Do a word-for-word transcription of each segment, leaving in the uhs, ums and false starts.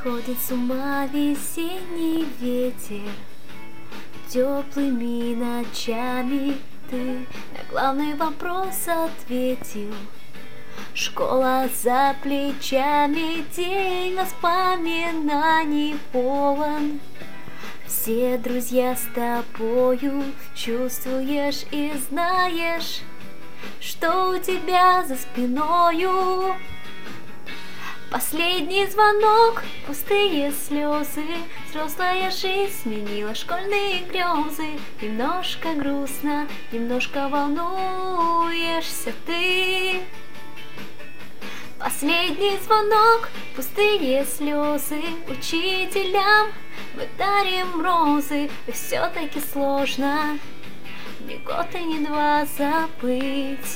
Сходит с ума весенний ветер, теплыми ночами ты на главный вопрос ответил. Школа за плечами, день воспоминаний полон. Все друзья с тобою, чувствуешь и знаешь, что у тебя за спиною. Последний звонок, пустые слезы, взрослая жизнь сменила школьные грезы. Немножко грустно, немножко волнуешься ты. Последний звонок, пустые слезы, учителям мы дарим розы. И все-таки сложно ни год и ни два забыть.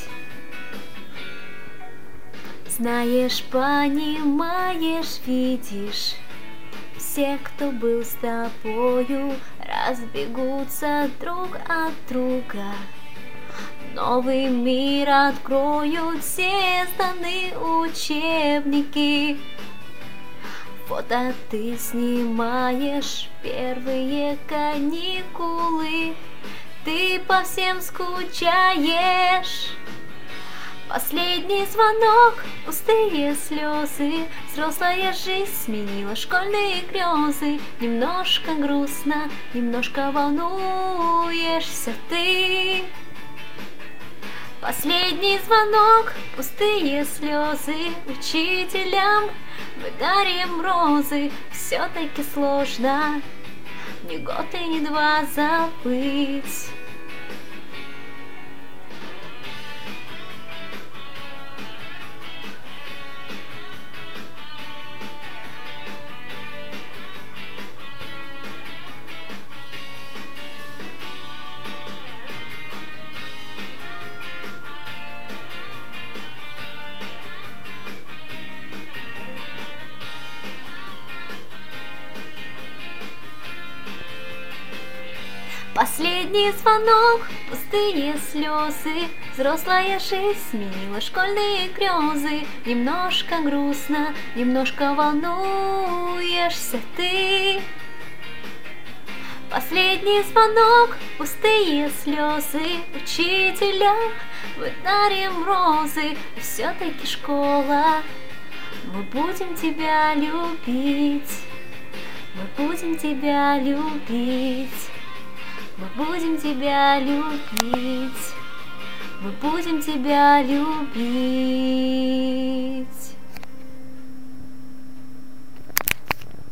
Знаешь, понимаешь, видишь, все, кто был с тобою, разбегутся друг от друга. Новый мир откроют, все сданы учебники. Фото ты снимаешь, первые каникулы, ты по всем скучаешь. Последний звонок, пустые слезы, взрослая жизнь сменила школьные грезы. Немножко грустно, немножко волнуешься ты. Последний звонок, пустые слезы, учителям мы дарим розы. Все-таки сложно ни год и ни два забыть. Последний звонок, пустые слезы, взрослая жизнь сменила школьные грезы. Немножко грустно, немножко волнуешься ты. Последний звонок, пустые слезы, учителям мы дарим розы. И все-таки школа, мы будем тебя любить, мы будем тебя любить. Мы будем тебя любить, мы будем тебя любить.